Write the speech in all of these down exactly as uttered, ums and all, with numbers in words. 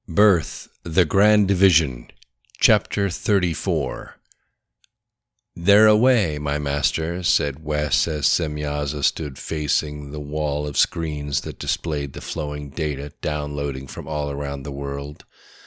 Birth, the Grand Division, Chapter thirty-four. "They're away, my master," said Wes as Semyaza stood facing the wall of screens that displayed the flowing data downloading from all around the world.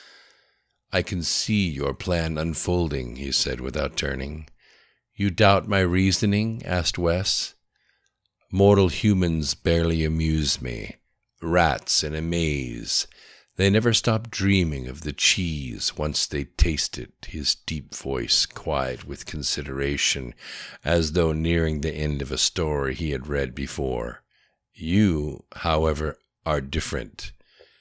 "I can see your plan unfolding," he said without turning. "You doubt my reasoning?" asked Wes. "Mortal humans barely amuse me. Rats in a maze. They never stop dreaming of the cheese once they taste it," his deep voice quiet with consideration, as though nearing the end of a story he had read before. "You, however, are different."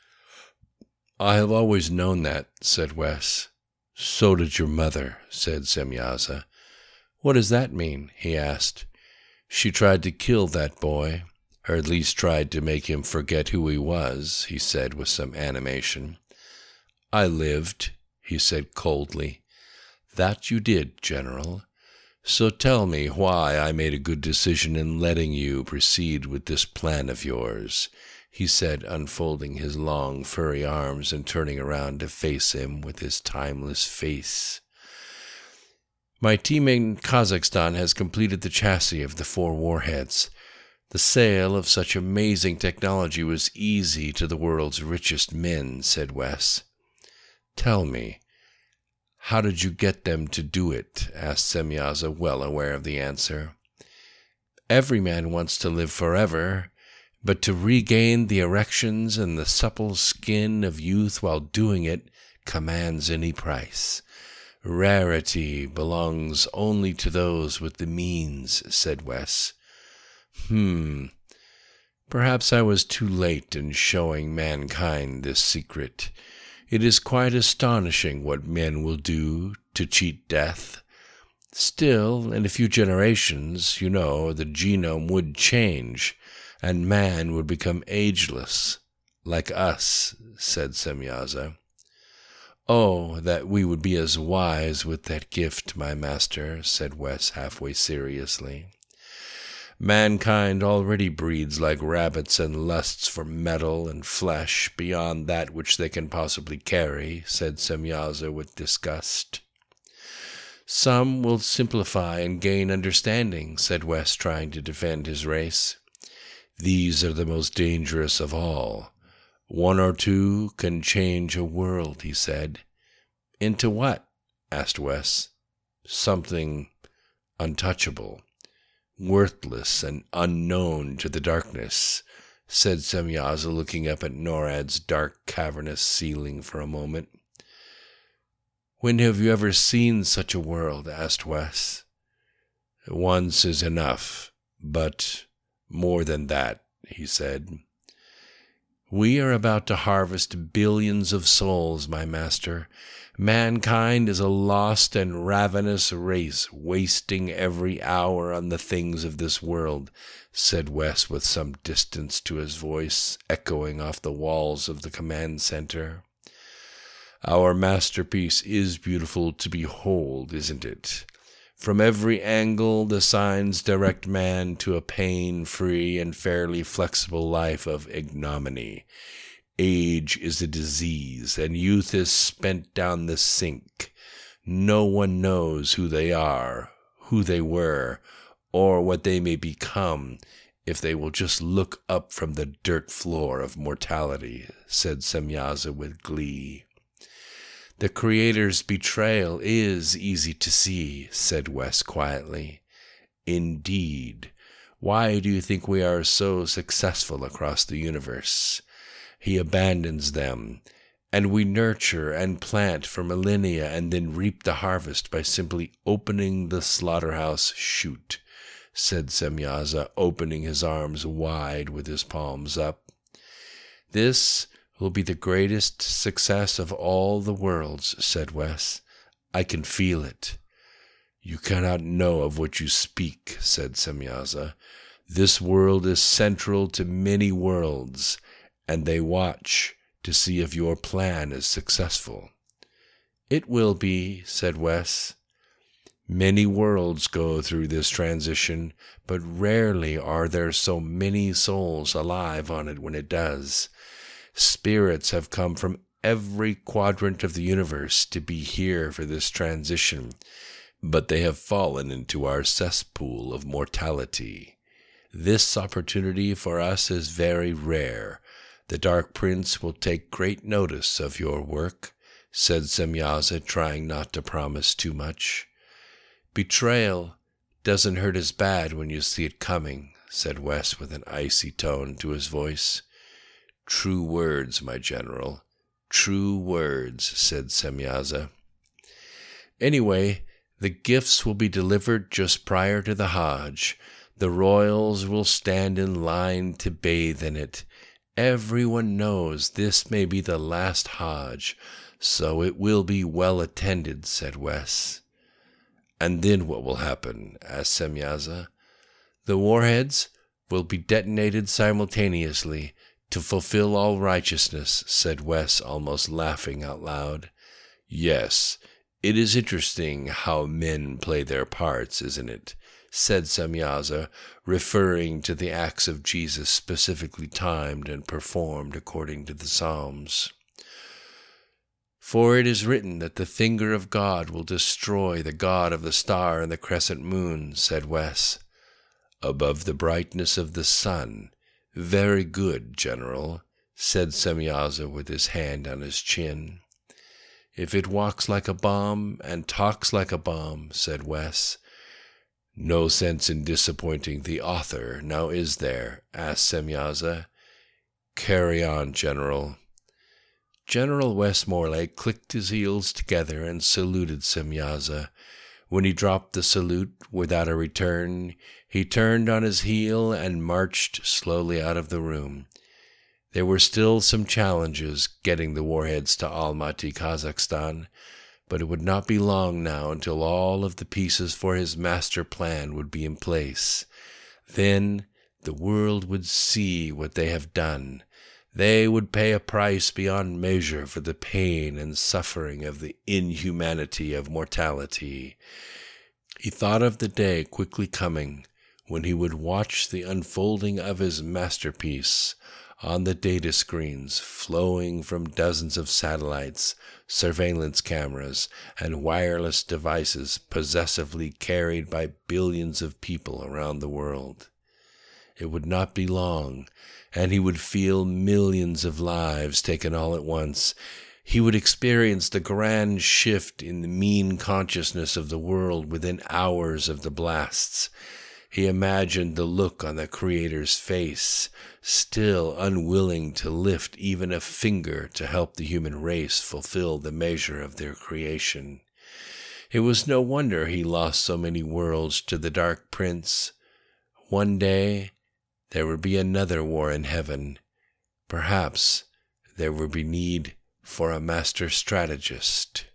"I have always known that," said Wes. "So did your mother," said Semyaza. "What does that mean?" he asked. "She tried to kill that boy. Or at least tried to make him forget who he was," he said with some animation. "I lived," he said coldly. "That you did, General. So tell me why I made a good decision in letting you proceed with this plan of yours," he said, unfolding his long, furry arms and turning around to face him with his timeless face. "My team in Kazakhstan has completed the chassis of the four warheads. The sale of such amazing technology was easy to the world's richest men," said Wes. "Tell me, how did you get them to do it?" asked Semyaza, well aware of the answer. "Every man wants to live forever, but to regain the erections and the supple skin of youth while doing it commands any price. Rarity belongs only to those with the means," said Wes. Hmm. Perhaps I was too late in showing mankind this secret. It is quite astonishing what men will do to cheat death. Still, in a few generations, you know, the genome would change, and man would become ageless, like us," said Semyaza. "Oh, that we would be as wise with that gift, my master," said Wes halfway seriously. "Mankind already breeds like rabbits and lusts for metal and flesh beyond that which they can possibly carry," said Semyaza with disgust. "Some will simplify and gain understanding," said Wes, trying to defend his race. "These are the most dangerous of all. One or two can change a world," he said. "Into what?" asked Wes. "Something untouchable. Worthless and unknown to the darkness," said Semyaza, looking up at NORAD's dark, cavernous ceiling for a moment. "When have you ever seen such a world?" asked Wes. "Once is enough, but more than that," he said. "We are about to harvest billions of souls, my master. Mankind is a lost and ravenous race, wasting every hour on the things of this world," said Wes with some distance to his voice, echoing off the walls of the command center. "Our masterpiece is beautiful to behold, isn't it? From every angle the signs direct man to a pain-free and fairly flexible life of ignominy. Age is a disease, and youth is spent down the sink. No one knows who they are, who they were, or what they may become if they will just look up from the dirt floor of mortality," said Semyaza with glee. "The Creator's betrayal is easy to see," said Wes quietly. "Indeed. Why do you think we are so successful across the universe? He abandons them, and we nurture and plant for millennia and then reap the harvest by simply opening the slaughterhouse chute," said Semyaza, opening his arms wide with his palms up. "This will be the greatest success of all the worlds," said Wes. "I can feel it." "You cannot know of what you speak," said Semyaza. "This world is central to many worlds, and they watch to see if your plan is successful." "It will be," said Wes. "Many worlds go through this transition, but rarely are there so many souls alive on it when it does. Spirits have come from every quadrant of the universe to be here for this transition, but they have fallen into our cesspool of mortality. This opportunity for us is very rare. The Dark Prince will take great notice of your work," said Semyaza, trying not to promise too much. "Betrayal doesn't hurt as bad when you see it coming," said Wes with an icy tone to his voice. "True words, my general. True words," said Semyaza. "Anyway, the gifts will be delivered just prior to the Hajj. The royals will stand in line to bathe in it. Everyone knows this may be the last Hajj, so it will be well attended," said Wes. "And then what will happen?" asked Semyaza. "The warheads will be detonated simultaneously to fulfill all righteousness," said Wes, almost laughing out loud. "Yes, it is interesting how men play their parts, isn't it?" said Semyaza, referring to the acts of Jesus specifically timed and performed according to the Psalms. "For it is written that the finger of God will destroy the god of the star and the crescent moon," said Wes. "Above the brightness of the sun. Very good, General," said Semyaza with his hand on his chin. "If it walks like a bomb and talks like a bomb," said Wes. "No sense in disappointing the author, now is there?" asked Semyaza. "Carry on, General." General Westmorlake clicked his heels together and saluted Semyaza. When he dropped the salute without a return, he turned on his heel and marched slowly out of the room. There were still some challenges getting the warheads to Almaty, Kazakhstan, but it would not be long now until all of the pieces for his master plan would be in place. Then the world would see what they have done. They would pay a price beyond measure for the pain and suffering of the inhumanity of mortality. He thought of the day quickly coming when he would watch the unfolding of his masterpiece on the data screens flowing from dozens of satellites, surveillance cameras, and wireless devices possessively carried by billions of people around the world. It would not be long, and he would feel millions of lives taken all at once. He would experience the grand shift in the mean consciousness of the world within hours of the blasts. He imagined the look on the Creator's face, still unwilling to lift even a finger to help the human race fulfill the measure of their creation. It was no wonder he lost so many worlds to the Dark Prince. One day there would be another war in heaven. Perhaps there would be need for a master strategist.